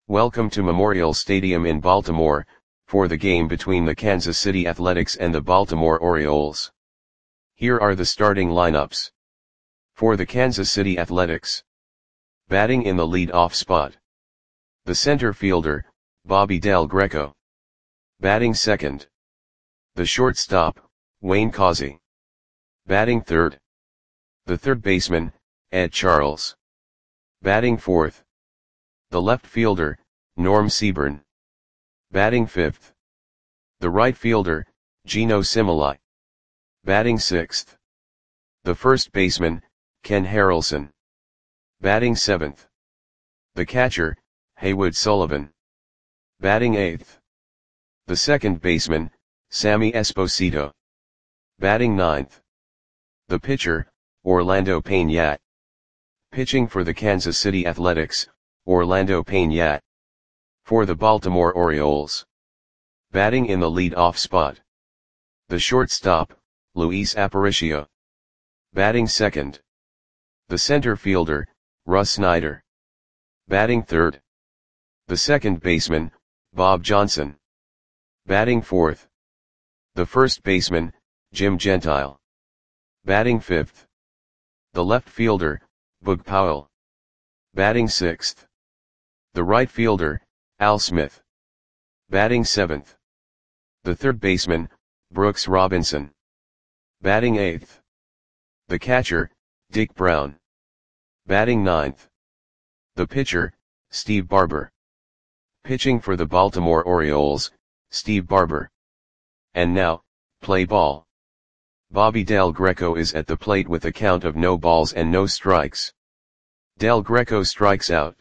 Welcome to Memorial Stadium in Baltimore, for the game between the Kansas City Athletics and the Baltimore Orioles. Here are the starting lineups. For the Kansas City Athletics. Batting in the lead-off spot. The center fielder, Bobby Del Greco. Batting second. The shortstop, Wayne Causey. Batting third. The third baseman, Ed Charles. Batting fourth. The left fielder, Norm Seaburn. Batting fifth. The right fielder, Geno Similai. Batting sixth. The first baseman, Ken Harrelson. Batting seventh. The catcher, Haywood Sullivan. Batting eighth. The second baseman, Sammy Esposito. Batting ninth. The pitcher, Orlando Payne. Pitching for the Kansas City Athletics, Orlando Payne. For the Baltimore Orioles. Batting in the lead-off spot. The shortstop, Luis Aparicio. Batting second. The center fielder, Russ Snyder. Batting third. The second baseman, Bob Johnson. Batting fourth. The first baseman, Jim Gentile. Batting fifth. The left fielder, Boog Powell. Batting sixth. The right fielder, Al Smith. Batting seventh. The third baseman, Brooks Robinson. Batting eighth. The catcher, Dick Brown. Batting ninth. The pitcher, Steve Barber. Pitching for the Baltimore Orioles, Steve Barber. And now, play ball. Bobby Del Greco is at the plate with a count of no balls and no strikes. Del Greco strikes out.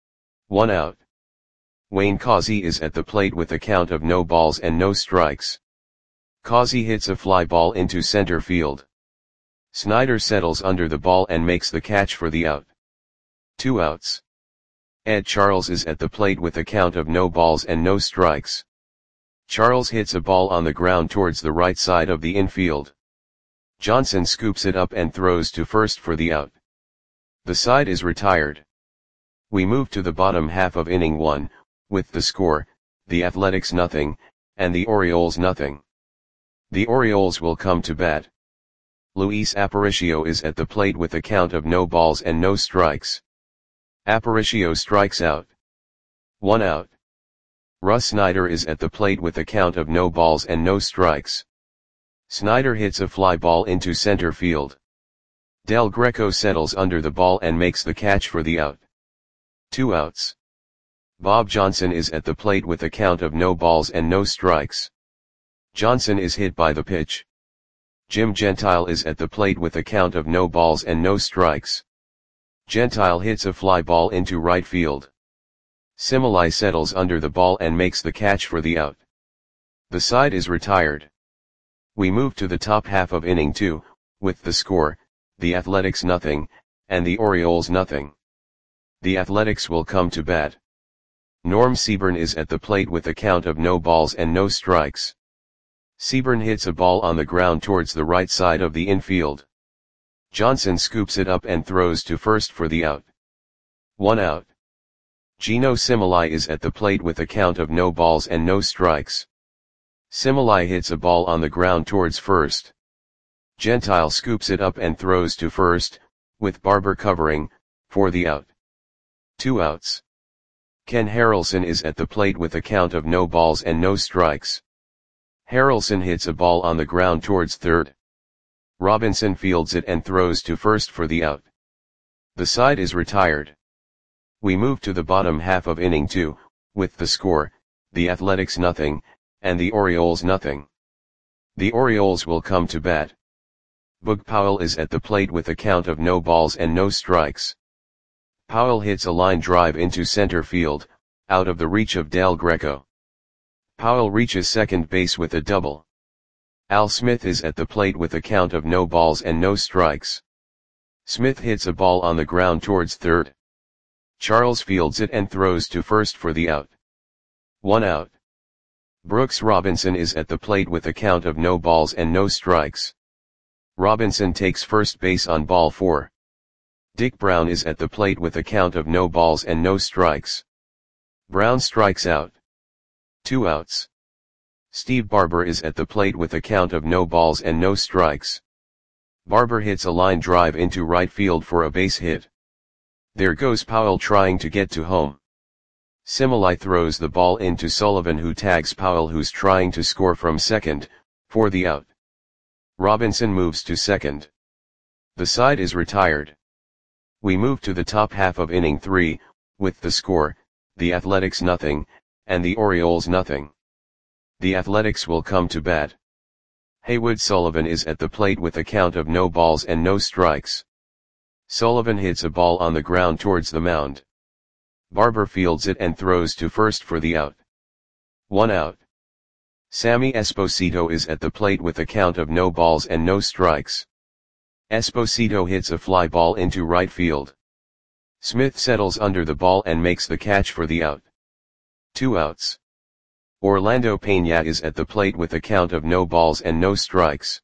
1 out. Wayne Causey is at the plate with a count of no balls and no strikes. Causey hits a fly ball into center field. Snyder settles under the ball and makes the catch for the out. 2 outs. Ed Charles is at the plate with a count of no balls and no strikes. Charles hits a ball on the ground towards the right side of the infield. Johnson scoops it up and throws to first for the out. The side is retired. We move to the bottom half of inning 1, with the score, the Athletics 0, and the Orioles 0. The Orioles will come to bat. Luis Aparicio is at the plate with a count of no balls and no strikes. Aparicio strikes out. 1 out. Russ Snyder is at the plate with a count of no balls and no strikes. Snyder hits a fly ball into center field. Del Greco settles under the ball and makes the catch for the out. 2 outs. Bob Johnson is at the plate with a count of no balls and no strikes. Johnson is hit by the pitch. Jim Gentile is at the plate with a count of no balls and no strikes. Gentile hits a fly ball into right field. Similai settles under the ball and makes the catch for the out. The side is retired. We move to the top half of inning 2, with the score, the Athletics 0, and the Orioles 0. The Athletics will come to bat. Norm Seaburn is at the plate with a count of no balls and no strikes. Seaburn hits a ball on the ground towards the right side of the infield. Johnson scoops it up and throws to first for the out. 1 out. Geno Similai is at the plate with a count of no balls and no strikes. Similai hits a ball on the ground towards first. Gentile scoops it up and throws to first, with Barber covering, for the out. 2 outs. Ken Harrelson is at the plate with a count of no balls and no strikes. Harrelson hits a ball on the ground towards third. Robinson fields it and throws to first for the out. The side is retired. We move to the bottom half of inning 2, with the score, the Athletics 0, and the Orioles 0. The Orioles will come to bat. Boog Powell is at the plate with a count of no balls and no strikes. Powell hits a line drive into center field, out of the reach of Del Greco. Powell reaches second base with a double. Al Smith is at the plate with a count of no balls and no strikes. Smith hits a ball on the ground towards third. Charles fields it and throws to first for the out. 1 out. Brooks Robinson is at the plate with a count of no balls and no strikes. Robinson takes first base on ball 4. Dick Brown is at the plate with a count of no balls and no strikes. Brown strikes out. 2 outs. Steve Barber is at the plate with a count of no balls and no strikes. Barber hits a line drive into right field for a base hit. There goes Powell trying to get to home. Similai throws the ball into Sullivan, who tags Powell, who's trying to score from second, for the out. Robinson moves to second. The side is retired. We move to the top half of inning 3, with the score, the Athletics 0, and the Orioles 0. The Athletics will come to bat. Haywood Sullivan is at the plate with a count of no balls and no strikes. Sullivan hits a ball on the ground towards the mound. Barber fields it and throws to first for the out. 1 out. Sammy Esposito is at the plate with a count of no balls and no strikes. Esposito hits a fly ball into right field. Smith settles under the ball and makes the catch for the out. 2 outs. Orlando Peña is at the plate with a count of no balls and no strikes.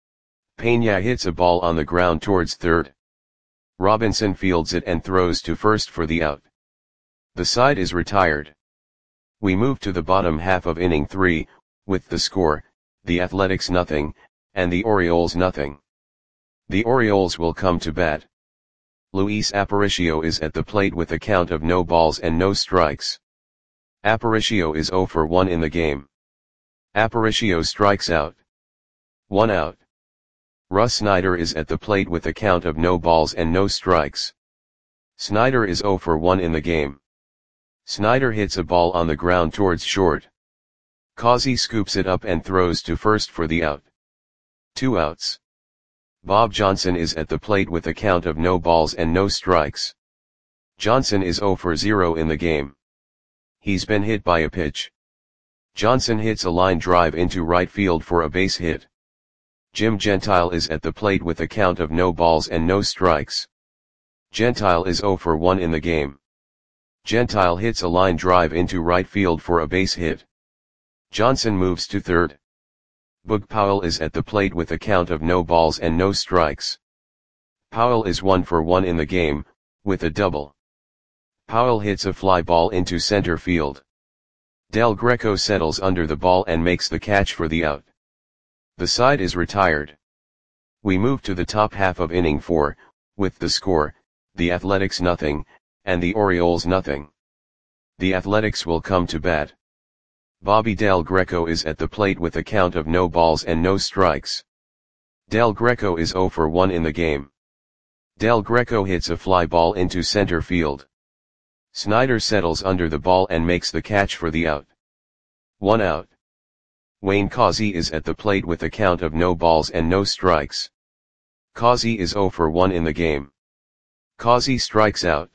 Peña hits a ball on the ground towards third. Robinson fields it and throws to first for the out. The side is retired. We move to the bottom half of inning 3, with the score, the Athletics 0, and the Orioles 0. The Orioles will come to bat. Luis Aparicio is at the plate with a count of no balls and no strikes. Aparicio is 0 for 1 in the game. Aparicio strikes out. 1 out. Russ Snyder is at the plate with a count of no balls and no strikes. Snyder is 0 for 1 in the game. Snyder hits a ball on the ground towards short. Causey scoops it up and throws to first for the out. 2 outs. Bob Johnson is at the plate with a count of no balls and no strikes. Johnson is 0 for 0 in the game. He's been hit by a pitch. Johnson hits a line drive into right field for a base hit. Jim Gentile is at the plate with a count of no balls and no strikes. Gentile is 0 for 1 in the game. Gentile hits a line drive into right field for a base hit. Johnson moves to third. Boog Powell is at the plate with a count of no balls and no strikes. Powell is 1 for 1 in the game, with a double. Powell hits a fly ball into center field. Del Greco settles under the ball and makes the catch for the out. The side is retired. We move to the top half of inning 4, with the score, the Athletics 0, and the Orioles 0. The Athletics will come to bat. Bobby Del Greco is at the plate with a count of no balls and no strikes. Del Greco is 0 for 1 in the game. Del Greco hits a fly ball into center field. Snyder settles under the ball and makes the catch for the out. 1 out. Wayne Causey is at the plate with a count of no balls and no strikes. Causey is 0 for 1 in the game. Causey strikes out.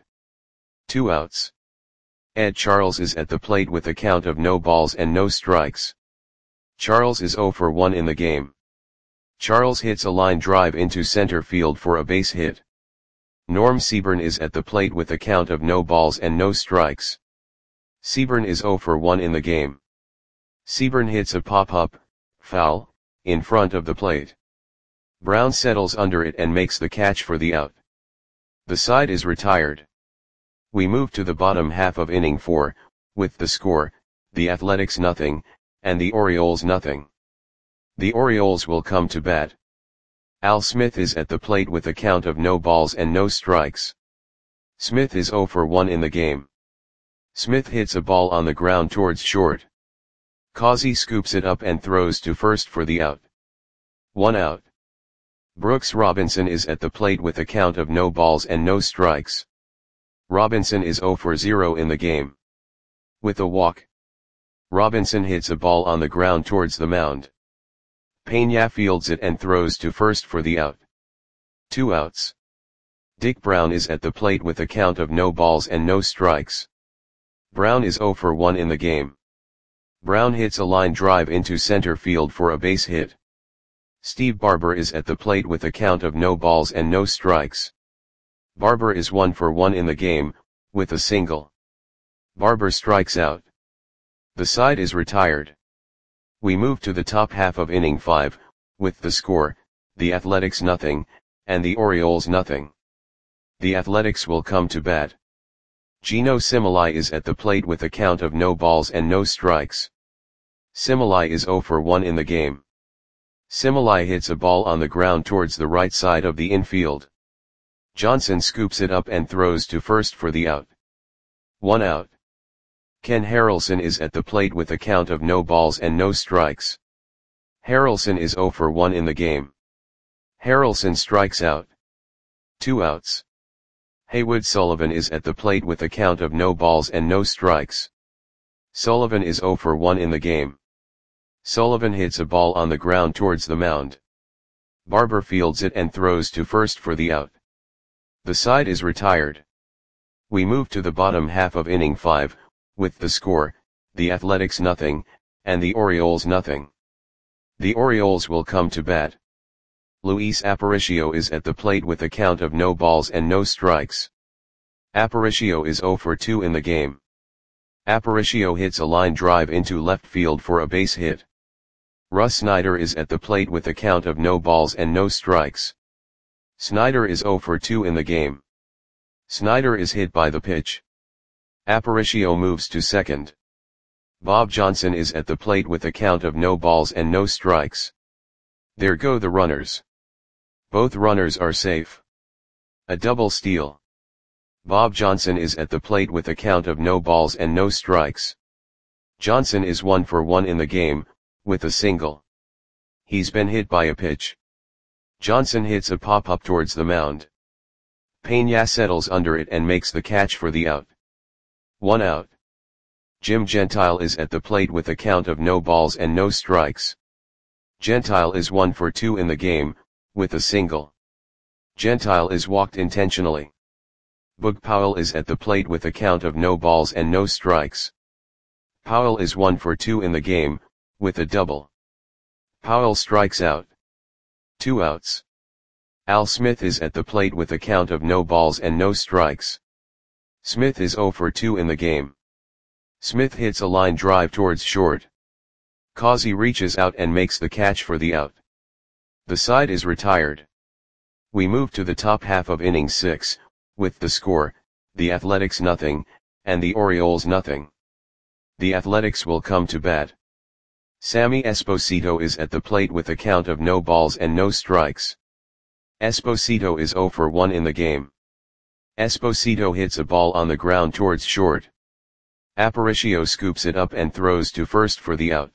2 outs. Ed Charles is at the plate with a count of no balls and no strikes. Charles is 0 for 1 in the game. Charles hits a line drive into center field for a base hit. Norm Seaburn is at the plate with a count of no balls and no strikes. Seaburn is 0 for 1 in the game. Seaburn hits a pop-up, foul, in front of the plate. Brown settles under it and makes the catch for the out. The side is retired. We move to the bottom half of inning 4, with the score, the Athletics 0, and the Orioles 0. The Orioles will come to bat. Al Smith is at the plate with a count of no balls and no strikes. Smith is 0 for 1 in the game. Smith hits a ball on the ground towards short. Causey scoops it up and throws to first for the out. 1 out. Brooks Robinson is at the plate with a count of no balls and no strikes. Robinson is 0 for 0 in the game. With a walk. Robinson hits a ball on the ground towards the mound. Peña fields it and throws to first for the out. 2 outs. Dick Brown is at the plate with a count of no balls and no strikes. Brown is 0 for 1 in the game. Brown hits a line drive into center field for a base hit. Steve Barber is at the plate with a count of no balls and no strikes. Barber is 1 for 1 in the game, with a single. Barber strikes out. The side is retired. We move to the top half of inning 5, with the score, the Athletics 0, and the Orioles 0. The Athletics will come to bat. Gino Simili is at the plate with a count of no balls and no strikes. Simili is 0 for 1 in the game. Simili hits a ball on the ground towards the right side of the infield. Johnson scoops it up and throws to first for the out. 1 out. Ken Harrelson is at the plate with a count of no balls and no strikes. Harrelson is 0 for 1 in the game. Harrelson strikes out. 2 outs. Haywood Sullivan is at the plate with a count of no balls and no strikes. Sullivan is 0 for 1 in the game. Sullivan hits a ball on the ground towards the mound. Barber fields it and throws to first for the out. The side is retired. We move to the bottom half of inning 5, with the score, the Athletics nothing, and the Orioles nothing. The Orioles will come to bat. Luis Aparicio is at the plate with a count of no balls and no strikes. Aparicio is 0 for 2 in the game. Aparicio hits a line drive into left field for a base hit. Russ Snyder is at the plate with a count of no balls and no strikes. Snyder is 0 for 2 in the game. Snyder is hit by the pitch. Aparicio moves to second. Bob Johnson is at the plate with a count of no balls and no strikes. There go the runners. Both runners are safe. A double steal. Bob Johnson is at the plate with a count of no balls and no strikes. Johnson is 1 for 1 in the game, with a single. He's been hit by a pitch. Johnson hits a pop-up towards the mound. Peña settles under it and makes the catch for the out. 1 out. Jim Gentile is at the plate with a count of no balls and no strikes. Gentile is 1 for 2 in the game, with a single. Gentile is walked intentionally. Boog Powell is at the plate with a count of no balls and no strikes. Powell is 1 for 2 in the game, with a double. Powell strikes out. 2 outs. Al Smith is at the plate with a count of no balls and no strikes. Smith is 0 for 2 in the game. Smith hits a line drive towards short. Causey reaches out and makes the catch for the out. The side is retired. We move to the top half of inning 6, with the score, the Athletics nothing, and the Orioles nothing. The Athletics will come to bat. Sammy Esposito is at the plate with a count of no balls and no strikes. Esposito is 0 for 1 in the game. Esposito hits a ball on the ground towards short. Aparicio scoops it up and throws to first for the out.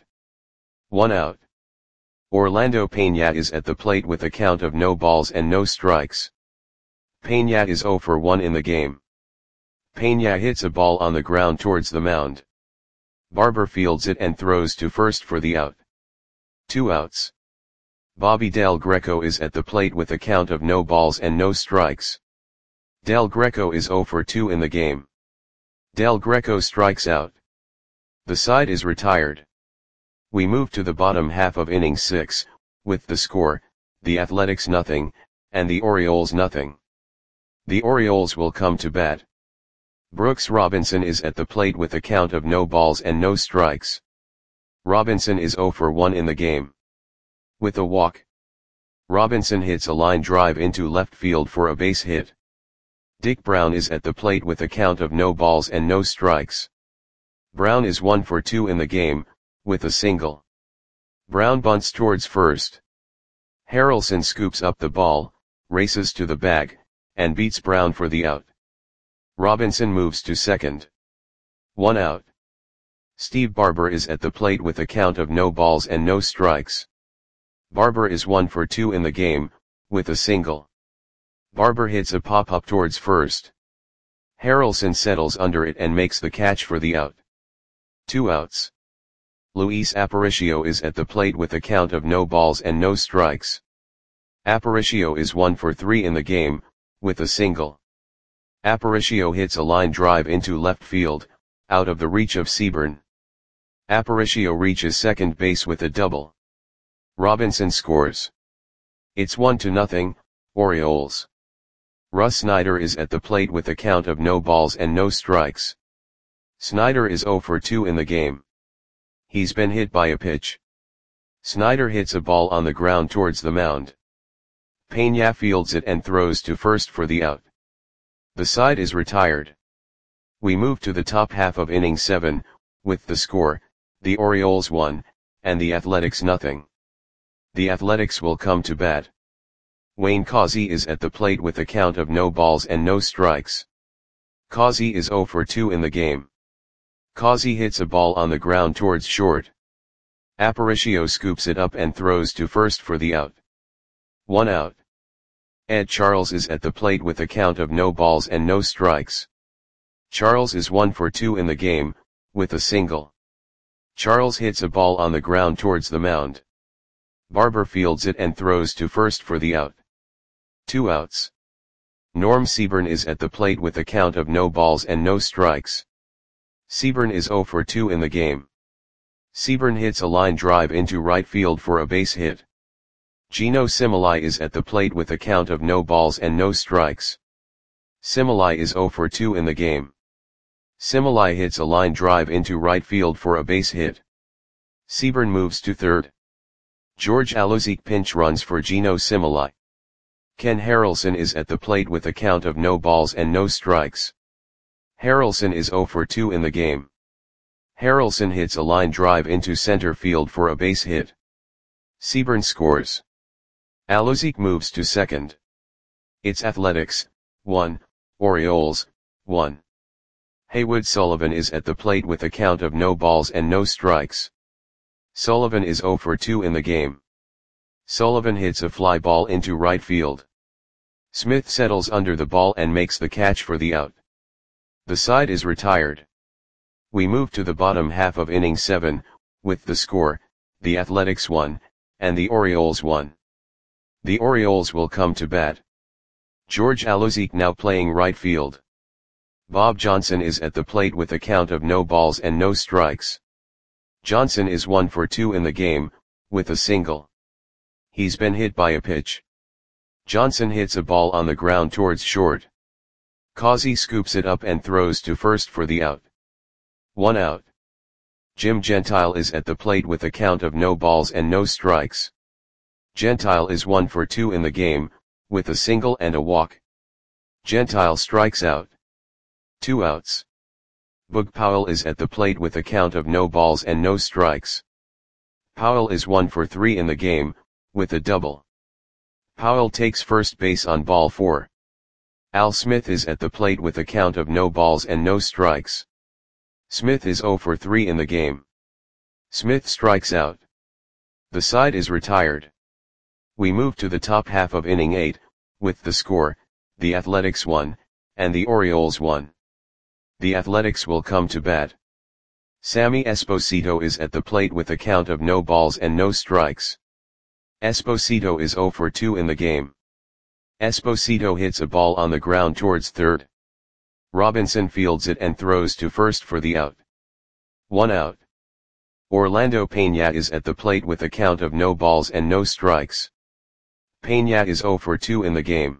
1 out. Orlando Peña is at the plate with a count of no balls and no strikes. Peña is 0 for 1 in the game. Peña hits a ball on the ground towards the mound. Barber fields it and throws to first for the out. 2 outs. Bobby Del Greco is at the plate with a count of no balls and no strikes. Del Greco is 0 for 2 in the game. Del Greco strikes out. The side is retired. We move to the bottom half of inning 6, with the score, the Athletics nothing, and the Orioles nothing. The Orioles will come to bat. Brooks Robinson is at the plate with a count of no balls and no strikes. Robinson is 0 for 1 in the game. With a walk. Robinson hits a line drive into left field for a base hit. Dick Brown is at the plate with a count of no balls and no strikes. Brown is 1 for 2 in the game, with a single. Brown bunts towards first. Harrelson scoops up the ball, races to the bag, and beats Brown for the out. Robinson moves to second. 1 out. Steve Barber is at the plate with a count of no balls and no strikes. Barber is 1 for 2 in the game, with a single. Barber hits a pop-up towards first. Harrelson settles under it and makes the catch for the out. 2 outs. Luis Aparicio is at the plate with a count of no balls and no strikes. Aparicio is 1 for 3 in the game, with a single. Aparicio hits a line drive into left field, out of the reach of Seaburn. Aparicio reaches second base with a double. Robinson scores. It's 1-0, Orioles. Russ Snyder is at the plate with a count of no balls and no strikes. Snyder is 0 for 2 in the game. He's been hit by a pitch. Snyder hits a ball on the ground towards the mound. Peña fields it and throws to first for the out. The side is retired. We move to the top half of inning 7, with the score, the Orioles 1, and the Athletics nothing. The Athletics will come to bat. Wayne Causey is at the plate with a count of no balls and no strikes. Causey is 0 for 2 in the game. Causey hits a ball on the ground towards short. Aparicio scoops it up and throws to first for the out. 1 out. Ed Charles is at the plate with a count of no balls and no strikes. Charles is 1 for 2 in the game, with a single. Charles hits a ball on the ground towards the mound. Barber fields it and throws to first for the out. 2 outs. Norm Seaburn is at the plate with a count of no balls and no strikes. Seaburn is 0 for 2 in the game. Seaburn hits a line drive into right field for a base hit. Gino Similai is at the plate with a count of no balls and no strikes. Similai is 0 for 2 in the game. Similai hits a line drive into right field for a base hit. Seaburn moves to third. George Alozic pinch runs for Gino Similai. Ken Harrelson is at the plate with a count of no balls and no strikes. Harrelson is 0 for 2 in the game. Harrelson hits a line drive into center field for a base hit. Seaburn scores. Alozic moves to second. It's Athletics, 1, Orioles, 1. Haywood Sullivan is at the plate with a count of no balls and no strikes. Sullivan is 0 for 2 in the game. Sullivan hits a fly ball into right field. Smith settles under the ball and makes the catch for the out. The side is retired. We move to the bottom half of inning 7, with the score, the Athletics 1, and the Orioles 1. The Orioles will come to bat. George Alozic now playing right field. Bob Johnson is at the plate with a count of no balls and no strikes. Johnson is 1 for 2 in the game, with a single. He's been hit by a pitch. Johnson hits a ball on the ground towards short. Causey scoops it up and throws to first for the out. 1 out. Jim Gentile is at the plate with a count of no balls and no strikes. Gentile is 1 for 2 in the game, with a single and a walk. Gentile strikes out. 2 outs. Boog Powell is at the plate with a count of no balls and no strikes. Powell is 1 for 3 in the game, with a double. Powell takes first base on ball 4. Al Smith is at the plate with a count of no balls and no strikes. Smith is 0 for 3 in the game. Smith strikes out. The side is retired. We move to the top half of inning 8, with the score, the Athletics 1, and the Orioles 1. The Athletics will come to bat. Sammy Esposito is at the plate with a count of no balls and no strikes. Esposito is 0 for 2 in the game. Esposito hits a ball on the ground towards third. Robinson fields it and throws to first for the out. 1 out. Orlando Peña is at the plate with a count of no balls and no strikes. Peña is 0 for 2 in the game.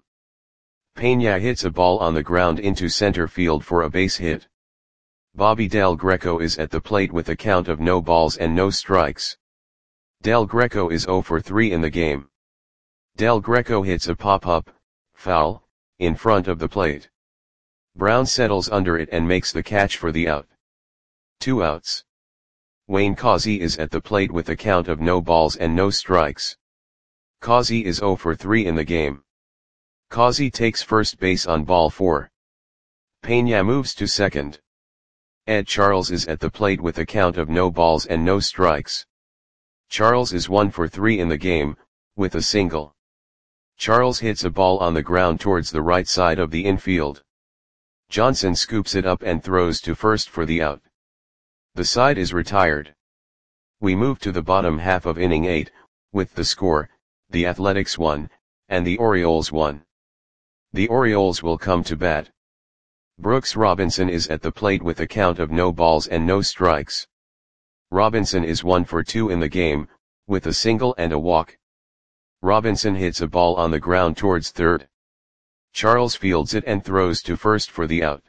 Peña hits a ball on the ground into center field for a base hit. Bobby Del Greco is at the plate with a count of no balls and no strikes. Del Greco is 0 for 3 in the game. Del Greco hits a pop-up, foul, in front of the plate. Brown settles under it and makes the catch for the out. 2 outs. Wayne Causey is at the plate with a count of no balls and no strikes. Causey is 0 for 3 in the game. Causey takes first base on ball 4. Peña moves to second. Ed Charles is at the plate with a count of no balls and no strikes. Charles is 1 for 3 in the game, with a single. Charles hits a ball on the ground towards the right side of the infield. Johnson scoops it up and throws to first for the out. The side is retired. We move to the bottom half of inning 8, with the score, the Athletics 1, and the Orioles 1. The Orioles will come to bat. Brooks Robinson is at the plate with a count of no balls and no strikes. Robinson is 1 for 2 in the game, with a single and a walk. Robinson hits a ball on the ground towards third. Charles fields it and throws to first for the out.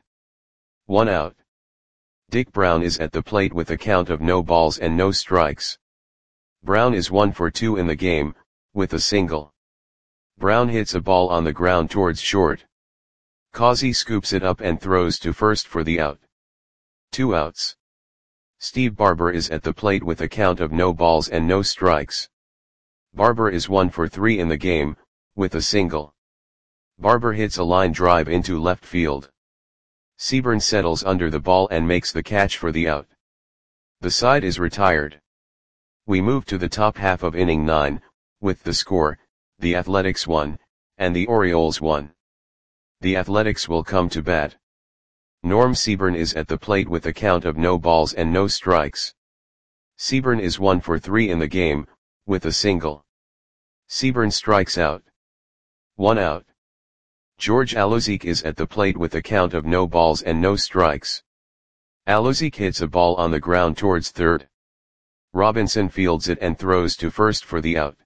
1 out. Dick Brown is at the plate with a count of no balls and no strikes. Brown is 1 for 2 in the game, with a single. Brown hits a ball on the ground towards short. Causey scoops it up and throws to first for the out. 2 outs. Steve Barber is at the plate with a count of no balls and no strikes. Barber is 1 for 3 in the game, with a single. Barber hits a line drive into left field. Seaburn settles under the ball and makes the catch for the out. The side is retired. We move to the top half of inning 9, with the score, the Athletics 1, and the Orioles 1. The Athletics will come to bat. Norm Seaburn is at the plate with a count of no balls and no strikes. Seaburn is 1 for 3 in the game, with a single. Seaburn strikes out. 1 out. George Alozique is at the plate with a count of no balls and no strikes. Alozique hits a ball on the ground towards third. Robinson fields it and throws to first for the out.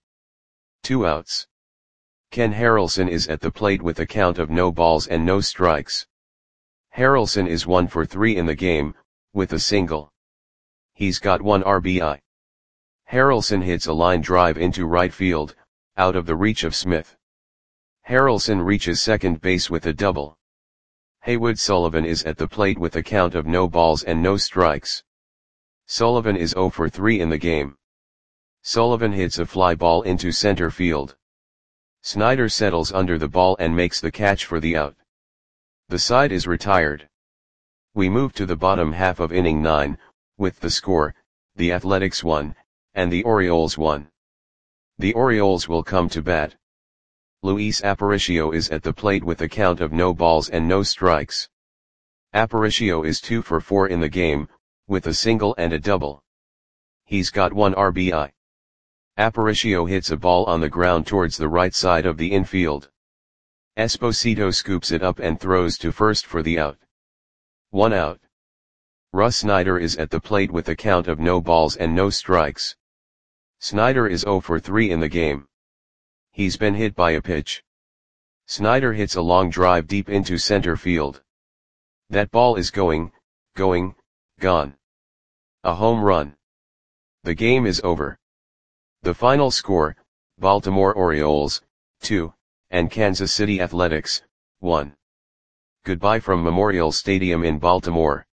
2 outs. Ken Harrelson is at the plate with a count of no balls and no strikes. Harrelson is 1 for 3 in the game, with a single. He's got 1 RBI. Harrelson hits a line drive into right field, out of the reach of Smith. Harrelson reaches second base with a double. Haywood Sullivan is at the plate with a count of no balls and no strikes. Sullivan is 0 for 3 in the game. Sullivan hits a fly ball into center field. Snyder settles under the ball and makes the catch for the out. The side is retired. We move to the bottom half of inning 9, with the score, the Athletics 1, and the Orioles 1. The Orioles will come to bat. Luis Aparicio is at the plate with a count of no balls and no strikes. Aparicio is 2 for 4 in the game, with a single and a double. He's got 1 RBI. Aparicio hits a ball on the ground towards the right side of the infield. Esposito scoops it up and throws to first for the out. 1 out. Russ Snyder is at the plate with a count of no balls and no strikes. Snyder is 0 for 3 in the game. He's been hit by a pitch. Snyder hits a long drive deep into center field. That ball is gone. A home run. The game is over. The final score, Baltimore Orioles, 2, and Kansas City Athletics, 1. Goodbye from Memorial Stadium in Baltimore.